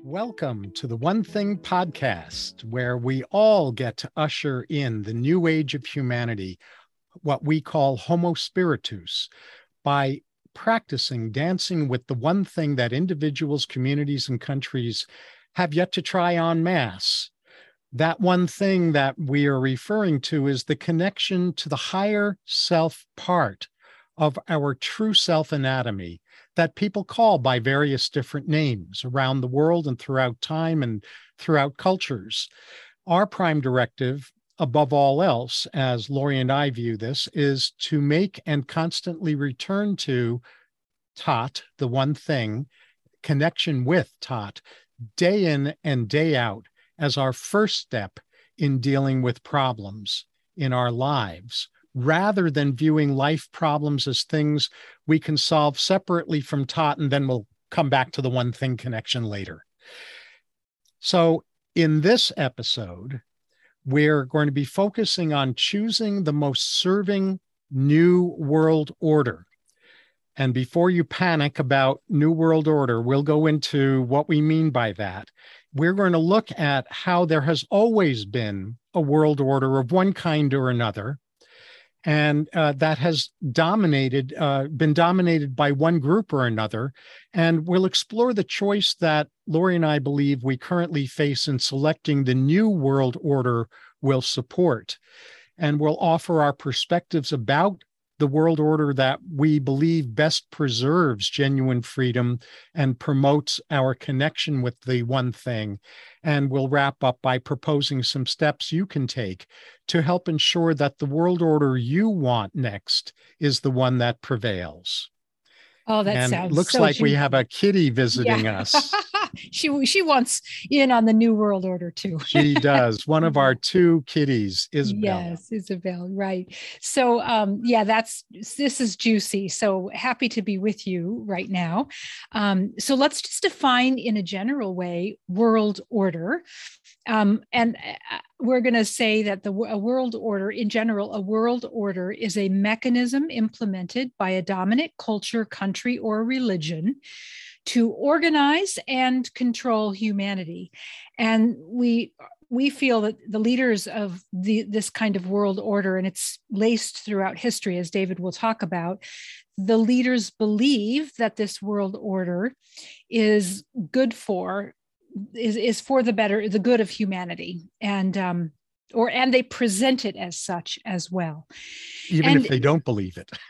Welcome to the One Thing podcast, where we all get to usher in the new age of humanity, what we call Homo Spiritus, by practicing dancing with the one thing that individuals, communities, and countries have yet to try en masse. That one thing that we are referring to is the connection to the higher self part of our true self anatomy that people call by various different names around the world and throughout time and throughout cultures. Our prime directive, above all else, as Lori and I view this, is to make and constantly return to Tat, the one thing, connection with Tat, day in and day out as our first step in dealing with problems in our lives, rather than viewing life problems as things we can solve separately from Tat, and then we'll come back to the one thing connection later. So in this episode, we're going to be focusing on choosing the most serving new world order. And before you panic about new world order, we'll go into what we mean by that. We're going to look at how there has always been a world order of one kind or another, and that has been dominated by one group or another. And we'll explore the choice that Lori and I believe we currently face in selecting the new world order we'll support. And we'll offer our perspectives about the world order that we believe best preserves genuine freedom and promotes our connection with the one thing. And we'll wrap up by proposing some steps you can take to help ensure that the world order you want next is the one that prevails. Oh, that and sounds looks so like juicy. We have a kitty visiting us. She wants in on the new world order too. She does. One of our two kitties, Isabel. Yes, Isabel, right. So this is juicy. So happy to be with you right now. So let's just define in a general way world order. We're going to say that a world order, in general, a world order is a mechanism implemented by a dominant culture, country, or religion to organize and control humanity. And we feel that the leaders of this kind of world order, and it's laced throughout history, as David will talk about, the leaders believe that this world order is good for the good of humanity, and they present it as such as well. Even if they don't believe it.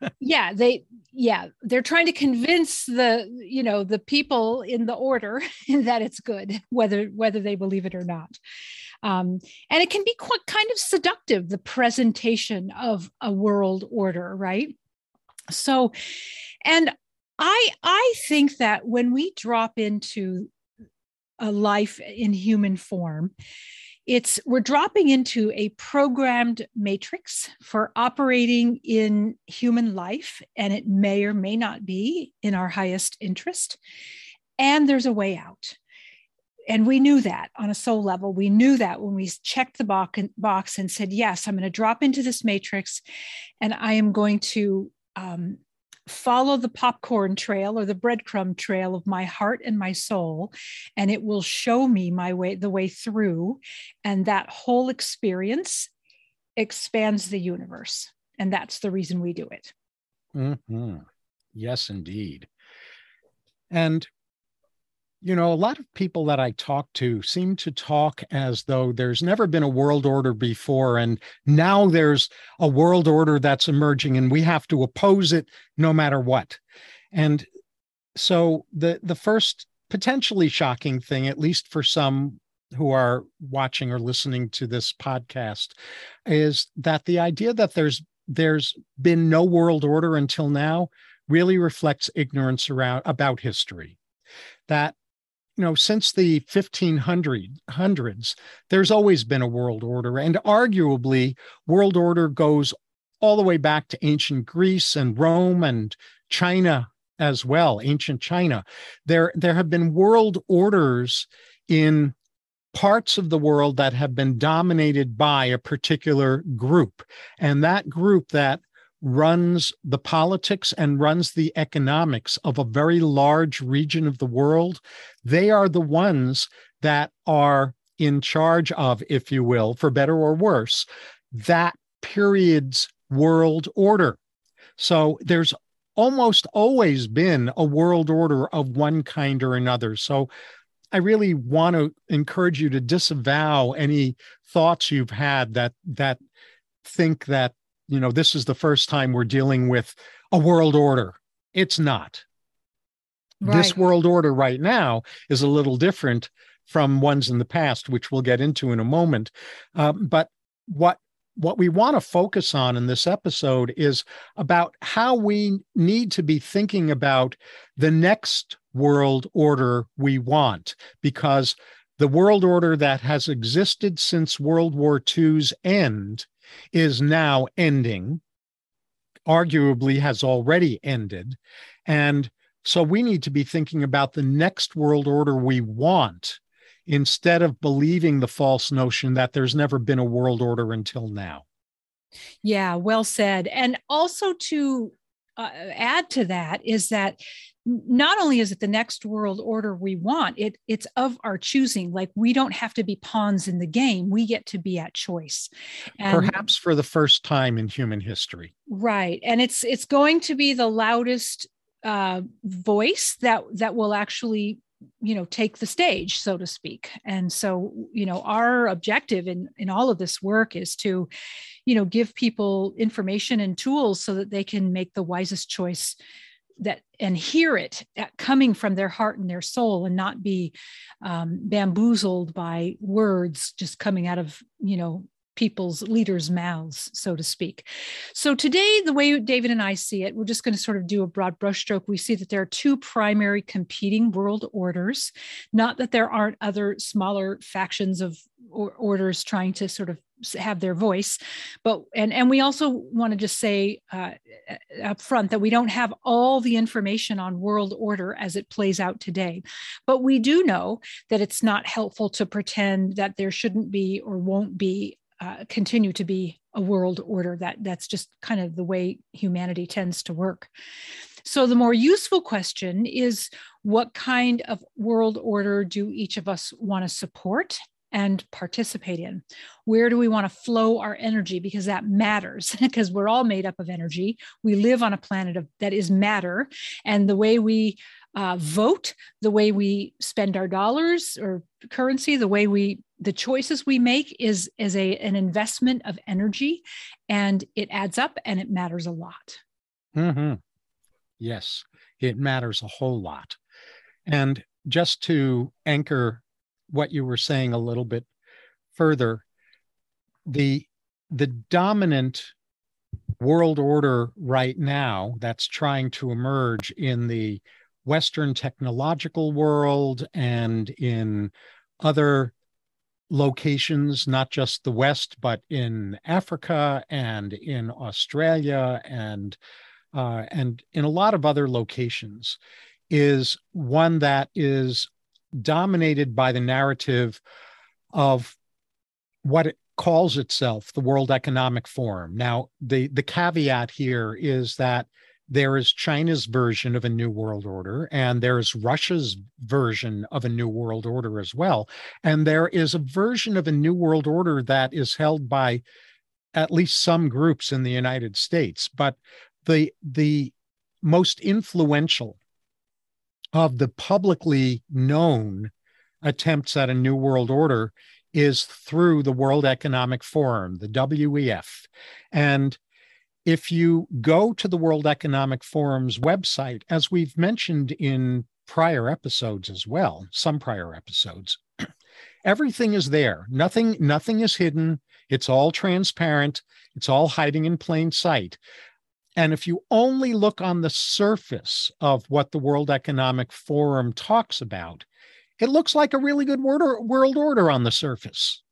They're trying to convince the people in the order that it's good, whether they believe it or not. And it can be quite kind of seductive, the presentation of a world order, right? So, and I think that when we drop into a life in human form, we're dropping into a programmed matrix for operating in human life, and it may or may not be in our highest interest. And there's a way out. And we knew that on a soul level. We knew that when we checked the box and said, yes, I'm going to drop into this matrix, and I am going to follow the popcorn trail or the breadcrumb trail of my heart and my soul, and it will show me the way through. And that whole experience expands the universe. And that's the reason we do it. Mm-hmm. Yes, indeed. And a lot of people that I talk to seem to talk as though there's never been a world order before, and now there's a world order that's emerging, and we have to oppose it no matter what. And so the first potentially shocking thing, at least for some who are watching or listening to this podcast, is that the idea that there's been no world order until now really reflects ignorance about history. That since the 1500s, there's always been a world order, and arguably world order goes all the way back to ancient Greece and Rome and China as well, ancient China. There have been world orders in parts of the world that have been dominated by a particular group, and that group that runs the politics and runs the economics of a very large region of the world. They are the ones that are in charge of, if you will, for better or worse, that period's world order. So there's almost always been a world order of one kind or another. So I really want to encourage you to disavow any thoughts you've had that think that, this is the first time we're dealing with a world order. It's not. Right. This world order right now is a little different from ones in the past, which we'll get into in a moment. But what we want to focus on in this episode is about how we need to be thinking about the next world order we want, because the world order that has existed since World War II's end is now ending, arguably has already ended. And so we need to be thinking about the next world order we want, instead of believing the false notion that there's never been a world order until now. Yeah, well said. And also to add to that is that not only is it the next world order we want, it's of our choosing. Like, we don't have to be pawns in the game. We get to be at choice. And perhaps for the first time in human history. Right. And it's going to be the loudest voice that will actually take the stage, so to speak. And so, our objective in all of this work is to, give people information and tools so that they can make the wisest choice and hear it coming from their heart and their soul, and not be bamboozled by words just coming out of, people's leaders' mouths, so to speak. So today, the way David and I see it, we're just going to sort of do a broad brushstroke. We see that there are two primary competing world orders, not that there aren't other smaller factions of orders trying to sort of have their voice, but and we also want to just say up front that we don't have all the information on world order as it plays out today, but we do know that it's not helpful to pretend that there shouldn't be or won't be continue to be a world order. That's just kind of the way humanity tends to work. So the more useful question is, what kind of world order do each of us want to support and participate in? Where do we want to flow our energy? Because that matters, because we're all made up of energy. We live on a planet that is matter. And the way we vote, the way we spend our dollars or currency, the choices we make is an investment of energy, and it adds up and it matters a lot. Mm-hmm. Yes, it matters a whole lot. And just to anchor what you were saying a little bit further, the dominant world order right now that's trying to emerge in the Western technological world and in other locations, not just the West, but in Africa and in Australia and in a lot of other locations, is one that is dominated by the narrative of what it calls itself the World Economic Forum. Now, the caveat here is that there is China's version of a new world order, and there's Russia's version of a new world order as well. And there is a version of a new world order that is held by at least some groups in the United States. But the most influential of the publicly known attempts at a new world order is through the World Economic Forum, the WEF. And if you go to the World Economic Forum's website, as we've mentioned in prior episodes as well, some prior episodes, everything is there. Nothing is hidden. It's all transparent. It's all hiding in plain sight. And if you only look on the surface of what the World Economic Forum talks about, it looks like a really good world order on the surface,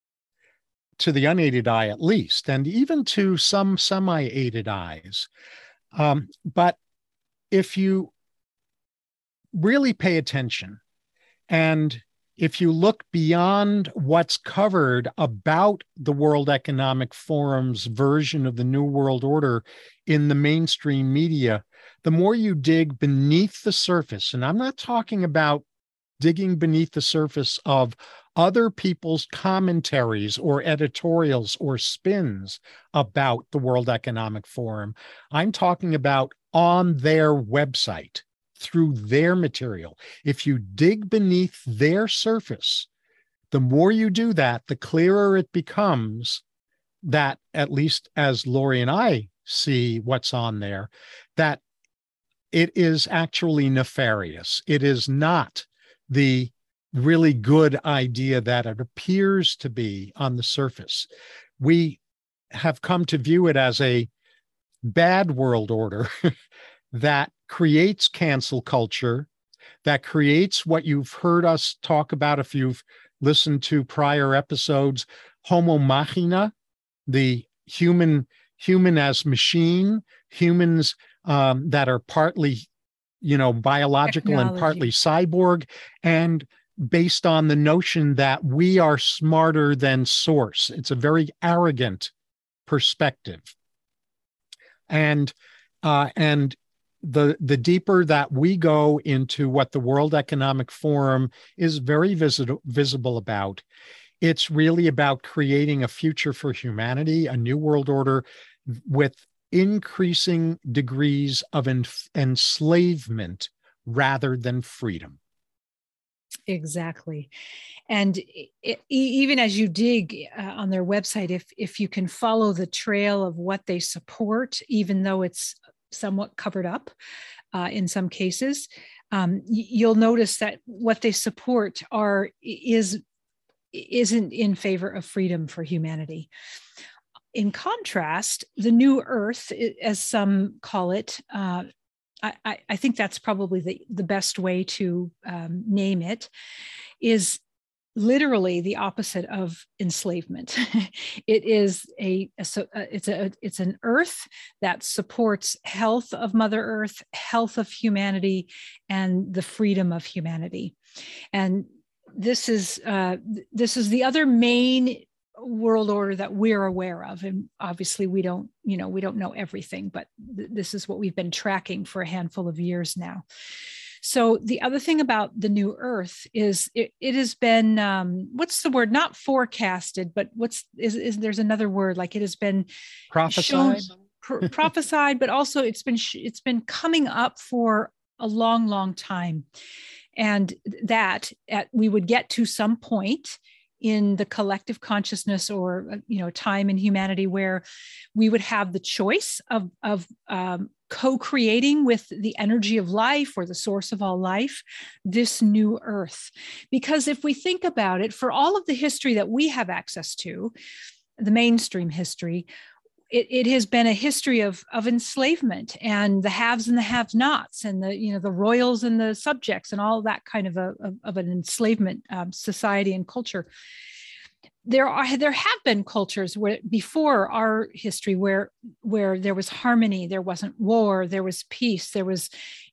to the unaided eye at least, and even to some semi-aided eyes. But if you really pay attention and if you look beyond what's covered about the World Economic Forum's version of the New World Order in the mainstream media, the more you dig beneath the surface, and I'm not talking about digging beneath the surface of other people's commentaries or editorials or spins about the World Economic Forum. I'm talking about on their website, through their material. If you dig beneath their surface, the more you do that, the clearer it becomes that, at least as Lori and I see what's on there, that it is actually nefarious. It is not the really good idea that it appears to be on the surface. We have come to view it as a bad world order that creates cancel culture, that creates what you've heard us talk about if you've listened to prior episodes, homo machina, the human as machine, humans that are partly, biological Technology. and partly cyborg, and based on the notion that we are smarter than source. It's a very arrogant perspective. And the deeper that we go into what the World Economic Forum is very visible about, it's really about creating a future for humanity, a new world order with increasing degrees of enslavement rather than freedom. Exactly. And even as you dig on their website, if you can follow the trail of what they support, even though it's somewhat covered up in some cases, you'll notice that what they support isn't in favor of freedom for humanity. In contrast, the New Earth, as some call it, I think that's probably the best way to name it, is literally the opposite of enslavement. It is it's an earth that supports health of Mother Earth, health of humanity, and the freedom of humanity. And this is the other main world order that we're aware of, and obviously we don't know everything, but this is what we've been tracking for a handful of years now. So the other thing about the New Earth is it has been what's the word, not forecasted, but there's another word, like it has been prophesied, prophesied, but also it's been coming up for a long time, and that we would get to some point in the collective consciousness or time in humanity where we would have the choice of co-creating with the energy of life or the source of all life, this new earth. Because if we think about it, for all of the history that we have access to, the mainstream history, it has been a history of enslavement and the haves and the have-nots, and the royals and the subjects, and all that kind of an enslavement society and culture. There have been cultures where before our history where there was harmony, there wasn't war, there was peace, there was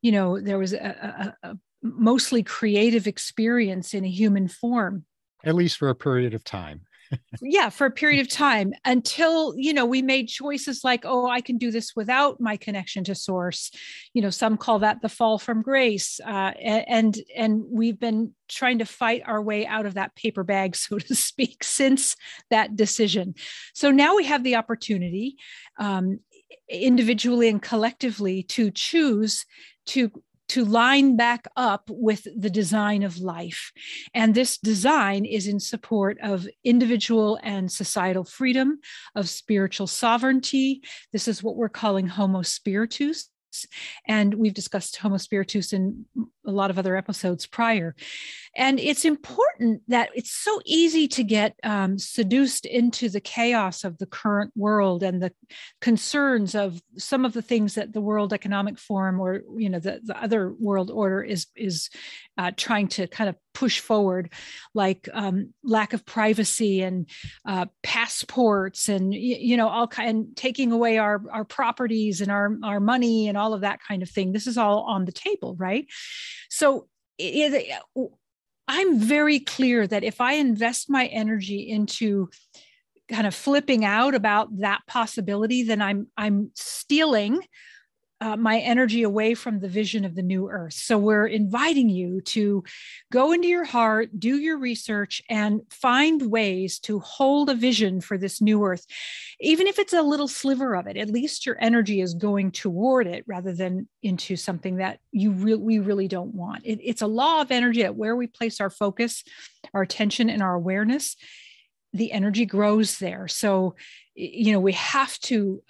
a mostly creative experience in a human form, at least for a period of time. Yeah, for a period of time, until we made choices like, oh, I can do this without my connection to source. Some call that the fall from grace, and we've been trying to fight our way out of that paper bag, so to speak, since that decision. So now we have the opportunity, individually and collectively, to choose to line back up with the design of life. And this design is in support of individual and societal freedom, of spiritual sovereignty. This is what we're calling Homo Spiritus. And we've discussed Homo Spiritus in a lot of other episodes prior. And it's important that it's so easy to get seduced into the chaos of the current world and the concerns of some of the things that the World Economic Forum or the other world order is trying to kind of push forward, like lack of privacy and passports and and taking away our properties and our money and all of that kind of thing. This is all on the table, right? So I'm very clear that if I invest my energy into kind of flipping out about that possibility, then I'm stealing my energy away from the vision of the new earth. So we're inviting you to go into your heart, do your research, and find ways to hold a vision for this new earth. Even if it's a little sliver of it, at least your energy is going toward it rather than into something that we really don't want. It's a law of energy that where we place our focus, our attention, and our awareness, the energy grows there. So, we have to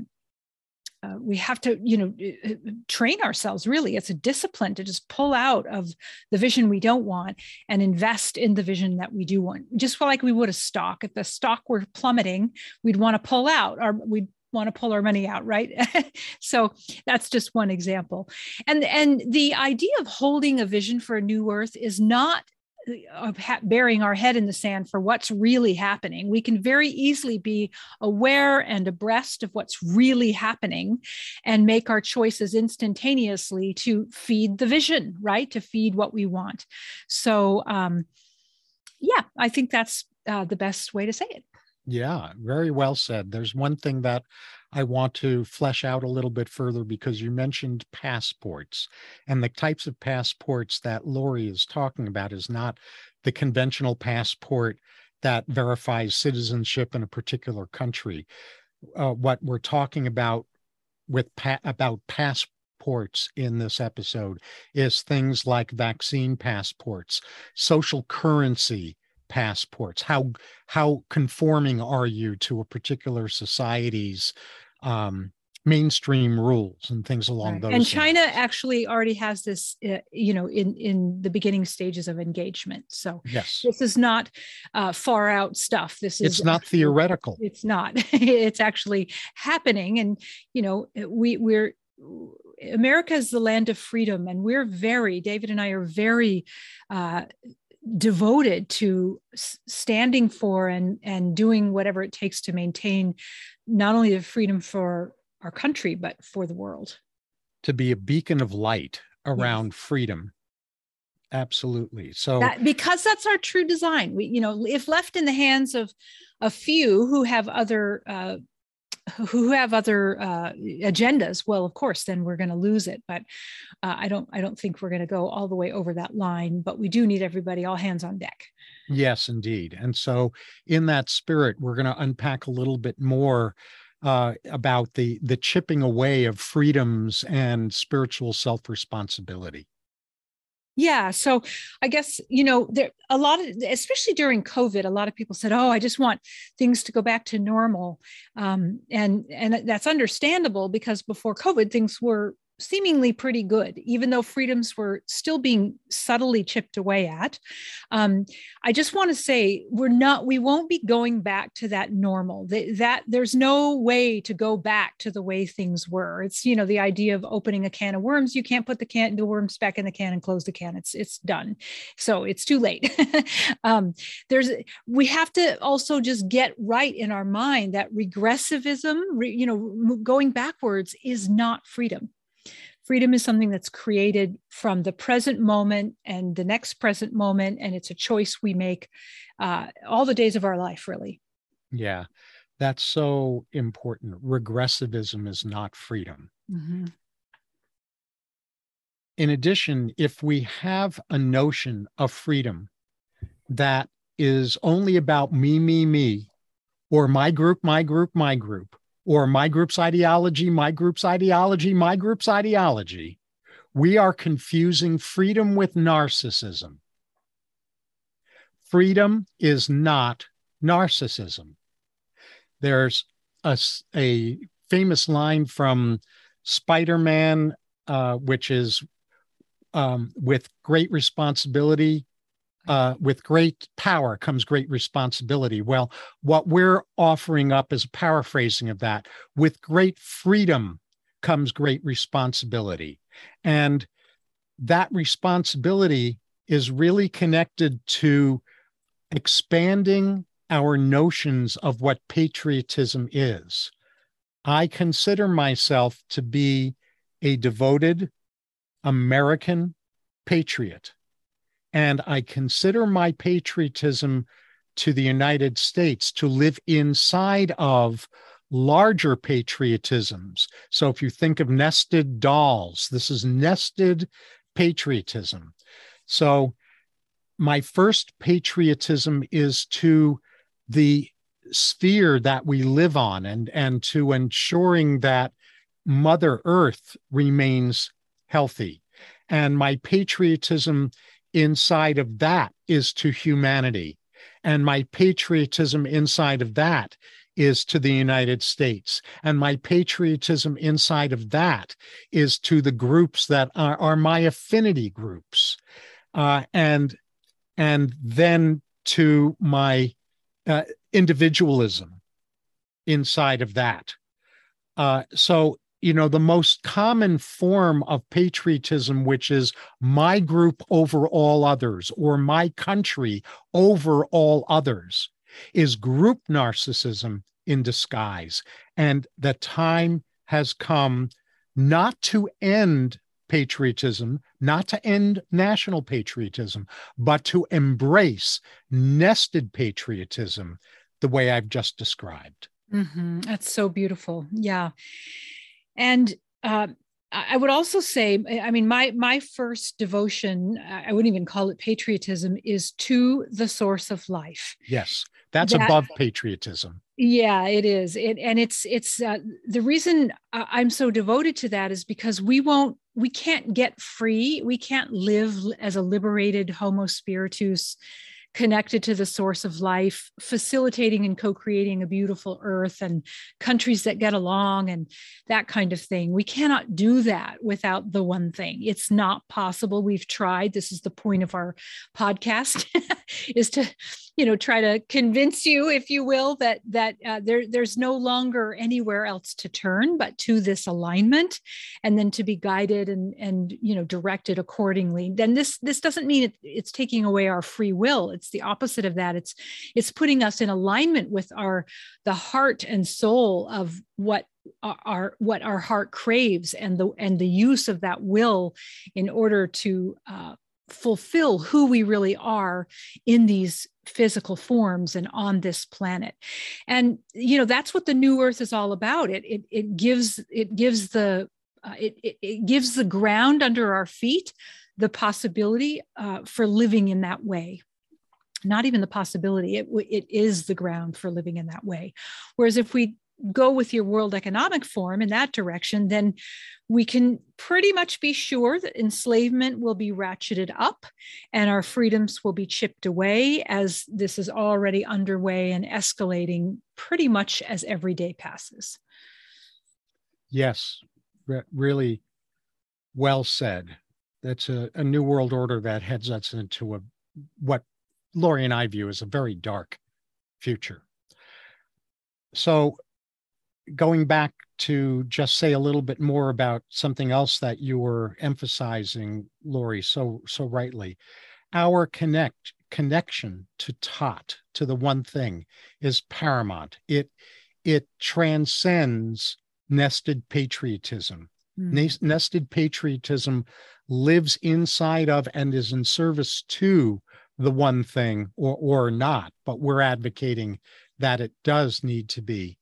train ourselves. Really, it's a discipline to just pull out of the vision we don't want and invest in the vision that we do want. Just like we would a stock. If the stock were plummeting, we'd want to pull out, or we'd want to pull our money out, right? So that's just one example. And the idea of holding a vision for a new earth is not burying our head in the sand for what's really happening. We can very easily be aware and abreast of what's really happening and make our choices instantaneously to feed the vision, right? To feed what we want. So, I think that's the best way to say it. Yeah, very well said. There's one thing that I want to flesh out a little bit further, because you mentioned passports, and the types of passports that Lori is talking about is not the conventional passport that verifies citizenship in a particular country. What we're talking about about passports in this episode is things like vaccine passports, social currency passports. How conforming are you to a particular society's mainstream rules and things along those And lines. China actually already has this, in the beginning stages of engagement. So yes, this is not far out stuff. It's not theoretical. It's not. It's actually happening. And, we're America is the land of freedom, and David and I are very devoted to standing for and doing whatever it takes to maintain not only the freedom for our country, but for the world. To be a beacon of light around freedom. Absolutely. So because that's our true design. We, if left in the hands of a few who have other agendas, well, of course, then we're going to lose it. But I don't think we're going to go all the way over that line. But we do need everybody, all hands on deck. Yes, indeed. And so, in that spirit, we're going to unpack a little bit more about the chipping away of freedoms and spiritual self-responsibility. Yeah. So I guess, there a lot of, especially during COVID, a lot of people said, oh, I just want things to go back to normal. And that's understandable, because before COVID, things were seemingly pretty good, even though freedoms were still being subtly chipped away at. I just want to say we won't be going back to that normal. That there's no way to go back to the way things were. It's, the idea of opening a can of worms. You can't put the worms back in the can and close the can. It's done. So it's too late. We have to also just get right in our mind that regressivism, going backwards is not freedom. Freedom is something that's created from the present moment and the next present moment. And it's a choice we make all the days of our life, really. Yeah, that's so important. Regressivism is not freedom. Mm-hmm. In addition, if we have a notion of freedom that is only about me, or my group, or my group's ideology, my group's ideology, my group's ideology, we are confusing freedom with narcissism. Freedom is not narcissism. There's a famous line from Spider-Man, which is with great responsibility, with great power comes great responsibility. Well, what we're offering up is a paraphrasing of that. With great freedom comes great responsibility. And that responsibility is really connected to expanding our notions of what patriotism is. I consider myself to be a devoted American patriot. And I consider my patriotism to the United States to live inside of larger patriotisms. So if you think of nested dolls, this is nested patriotism. So my first patriotism is to the sphere that we live on, and to ensuring that Mother Earth remains healthy. And my patriotism inside of that is to humanity. And my patriotism inside of that is to the United States. And my patriotism inside of that is to the groups that are my affinity groups. And then to my individualism inside of that. So, the most common form of patriotism, which is my group over all others, or my country over all others, is group narcissism in disguise. And the time has come not to end patriotism, not to end national patriotism, but to embrace nested patriotism the way I've just described. Mm-hmm. That's so beautiful. Yeah. And I would also say, I mean, my first devotion, I wouldn't even call it patriotism, is to the source of life. Yes, that's above patriotism. Yeah, it is. It's the reason I'm so devoted to that is because we can't get free. We can't live as a liberated Homo spiritus, connected to the source of life, facilitating and co-creating a beautiful earth and countries that get along and that kind of thing. We cannot do that without the one thing. It's not possible. We've tried. This is the point of our podcast, is to, try to convince you, if you will, that there's no longer anywhere else to turn but to this alignment, and then to be guided and directed accordingly. Then this doesn't mean it's taking away our free will. It's the opposite of that. It's putting us in alignment with the heart and soul of what our heart craves, and the use of that will in order to fulfill who we really are in these physical forms and on this planet. And that's what the new earth is all about. It gives the ground under our feet the possibility for living in that way. Not even the possibility, it is the ground for living in that way. Whereas if we go with your World Economic Forum in that direction, then we can pretty much be sure that enslavement will be ratcheted up and our freedoms will be chipped away, as this is already underway and escalating pretty much as every day passes. Yes, really well said. That's a new world order that heads us into what Lori and I view as a very dark future. So going back to just say a little bit more about something else that you were emphasizing, Lori, so rightly, our connection to Tot, to the one thing, is paramount. It transcends nested patriotism. Nested patriotism lives inside of and is in service to the one thing, or not, but we're advocating that it does need to be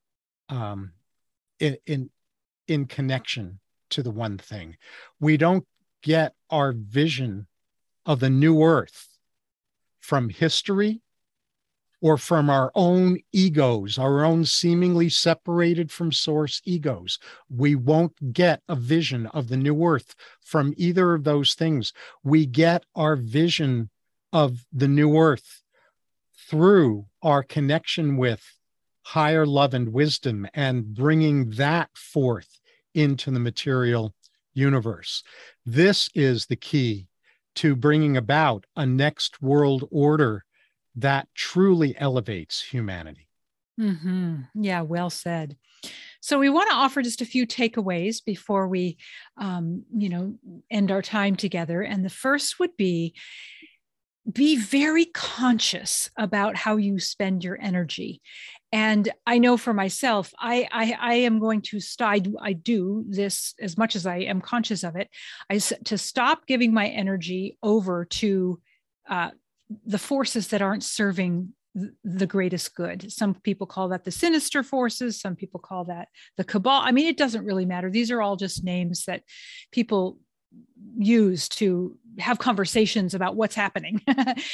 in connection to the one thing. We don't get our vision of the new earth from history or from our own egos, our own seemingly separated from source egos. We won't get a vision of the new earth from either of those things. We get our vision of the new earth through our connection with higher love and wisdom, and bringing that forth into the material universe. This is the key to bringing about a next world order that truly elevates humanity. Mm-hmm. Yeah, well said. So we want to offer just a few takeaways before we, end our time together. And the first would be very conscious about how you spend your energy. And I know for myself, I am going to I do this as much as I am conscious of it. To stop giving my energy over to the forces that aren't serving the greatest good. Some people call that the sinister forces. Some people call that the cabal. I mean, it doesn't really matter. These are all just names that people use to have conversations about what's happening.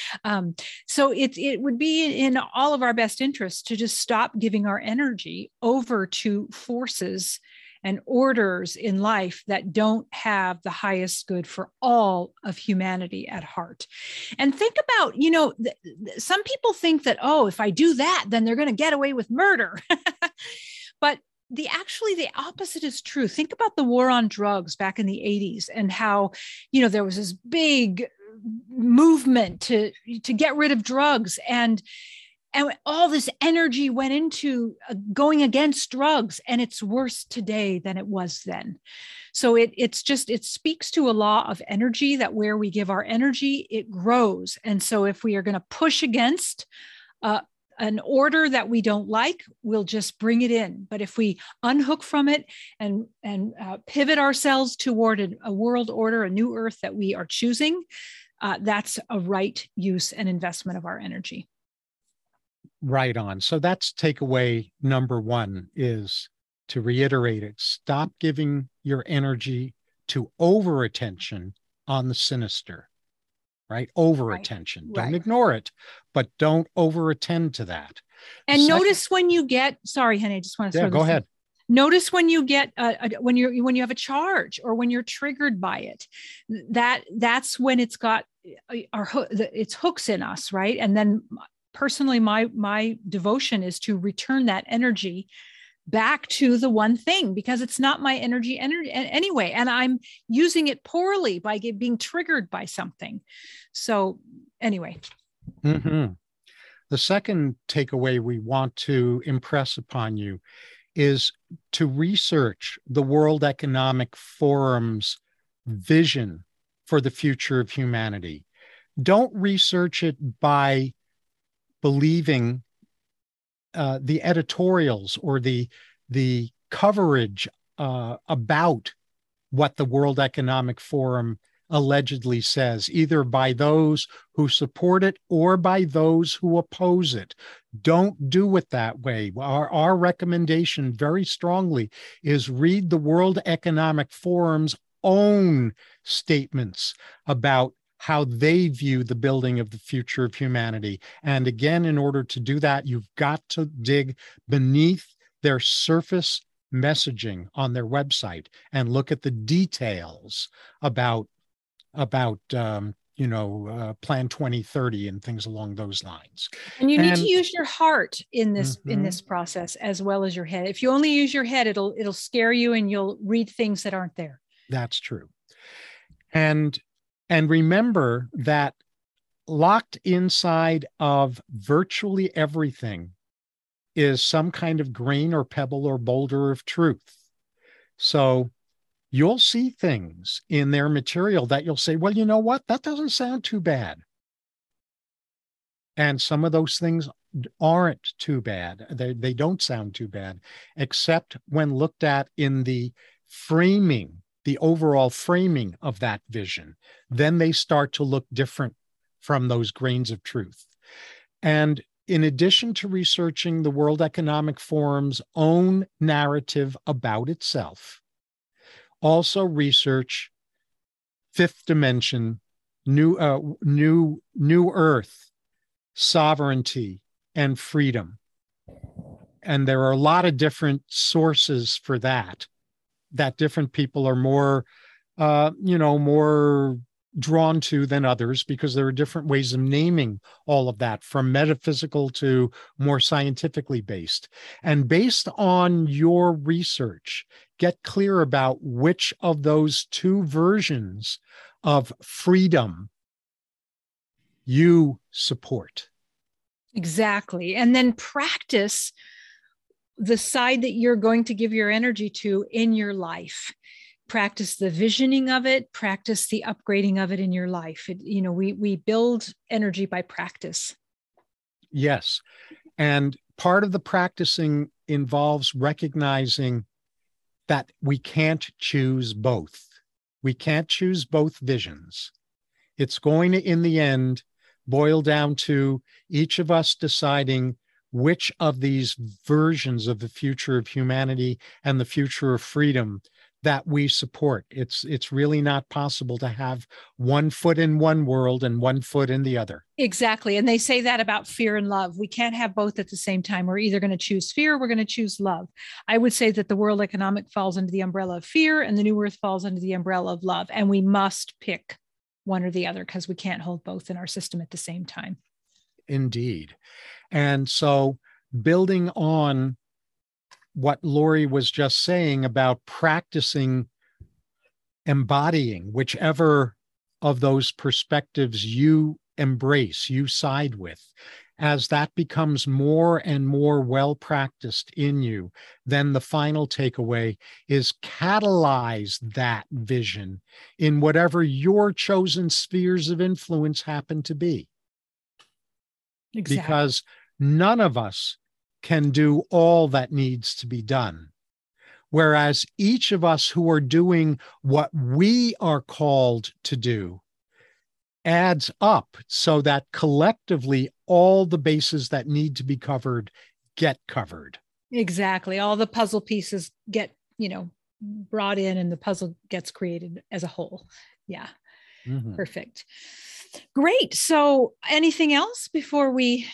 So it would be in all of our best interests to just stop giving our energy over to forces and orders in life that don't have the highest good for all of humanity at heart. And think about, some people think that, oh, if I do that, then they're going to get away with murder. But the opposite is true. Think about the war on drugs back in the 80s and how, there was this big movement to get rid of drugs, and all this energy went into going against drugs, and it's worse today than it was then. So it speaks to a law of energy, that where we give our energy, it grows. And so if we are going to push against an order that we don't like, we'll just bring it in. But if we unhook from it and pivot ourselves toward a world order, a new earth that we are choosing, that's a right use and investment of our energy. Right on. So that's takeaway number one, is to reiterate it. Stop giving your energy to over attention on the sinister. Right? Over attention. Don't ignore it, but don't over attend to that. And notice when you get, sorry, honey, I just want to throw go ahead. Notice when you get when you have a charge, or when you're triggered by it, that's when it's got its hooks in us, right? And then personally, my devotion is to return that energy back to the one thing, because it's not my energy anyway, and I'm using it poorly by being triggered by something. So anyway. Mm-hmm. The second takeaway we want to impress upon you is to research the World Economic Forum's vision for the future of humanity. Don't research it by believing the editorials or the coverage about what the World Economic Forum allegedly says, either by those who support it or by those who oppose it. Don't do it that way. Our recommendation very strongly is read the World Economic Forum's own statements about how they view the building of the future of humanity. And again, in order to do that, you've got to dig beneath their surface messaging on their website and look at the details about Plan 2030 and things along those lines. And you need to use your heart in this in this process as well as your head. If you only use your head, it'll scare you and you'll read things that aren't there. That's true. And remember that locked inside of virtually everything is some kind of grain or pebble or boulder of truth. So you'll see things in their material that you'll say, well, you know what? That doesn't sound too bad. And some of those things aren't too bad. They don't sound too bad, except when looked at in the framing, the overall framing of that vision. Then they start to look different from those grains of truth. And in addition to researching the World Economic Forum's own narrative about itself, also research Fifth Dimension, New Earth, sovereignty, and freedom. And there are a lot of different sources for that different people are more drawn to than others, because there are different ways of naming all of that, from metaphysical to more scientifically based. And based on your research, get clear about which of those two versions of freedom you support. Exactly. And then practice the side that you're going to give your energy to in your life. Practice the visioning of it, practice the upgrading of it in your life. We build energy by practice. Yes. And part of the practicing involves recognizing that we can't choose both. We can't choose both visions. It's going to, in the end, boil down to each of us deciding which of these versions of the future of humanity and the future of freedom that we support. It's really not possible to have one foot in one world and one foot in the other. Exactly. And they say that about fear and love. We can't have both at the same time. We're either going to choose fear or we're going to choose love. I would say that the World Economic falls under the umbrella of fear and the New Earth falls under the umbrella of love. And we must pick one or the other because we can't hold both in our system at the same time. Indeed. And so building on what Lori was just saying about practicing embodying whichever of those perspectives you embrace, you side with, as that becomes more and more well practiced in you, then the final takeaway is catalyze that vision in whatever your chosen spheres of influence happen to be. Exactly. Because none of us can do all that needs to be done. Whereas each of us who are doing what we are called to do adds up so that collectively all the bases that need to be covered get covered. Exactly. All the puzzle pieces get, brought in and the puzzle gets created as a whole. Yeah. Mm-hmm. Perfect. Great. So anything else before we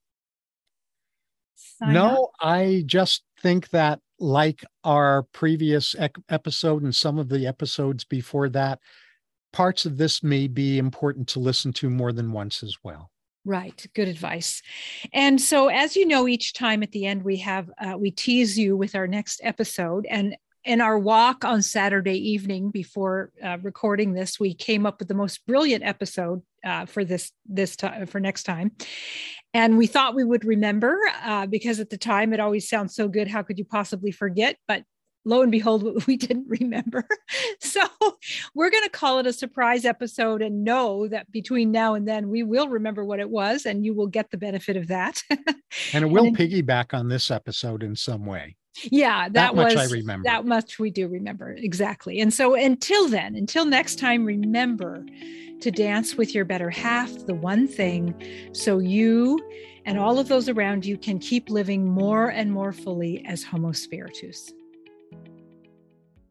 sign No, off? I just think that like our previous episode and some of the episodes before that, parts of this may be important to listen to more than once as well. Right. Good advice. And so, as you know, each time at the end, we tease you with our next episode. And in our walk on Saturday evening before recording this, we came up with the most brilliant episode for this time, for next time. And we thought we would remember because at the time it always sounds so good. How could you possibly forget? But lo and behold, we didn't remember. So we're going to call it a surprise episode and know that between now and then we will remember what it was and you will get the benefit of that. And it will piggyback on this episode in some way. Yeah, that much I remember. That much we do remember. Exactly. And so until then, until next time, remember to dance with your better half, the one thing, so you and all of those around you can keep living more and more fully as Homo Spiritus.